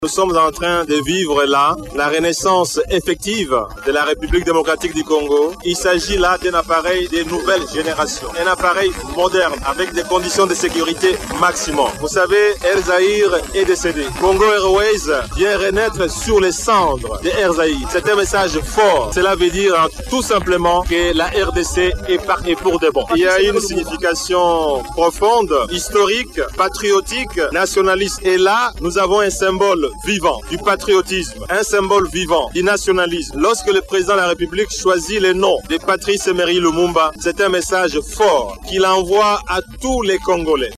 Nous sommes en train de vivre là la renaissance effective de la République démocratique du Congo. Il s'agit là d'un appareil de nouvelle génération, un appareil moderne avec des conditions de sécurité maximum. Vous savez, Air Zahir est décédé. Congo Airways vient renaître sur les cendres de Air Zahir. C'est un message fort. Cela veut dire tout simplement que la RDC est pour de bon. Il y a une signification profonde, historique, patriotique, nationaliste. Et là, nous avons un symbole vivant du patriotisme, un symbole vivant du nationalisme. Lorsque le président de la République choisit le nom de Patrice Emery Lumumba, c'est un message fort qu'il envoie à tous les Congolais.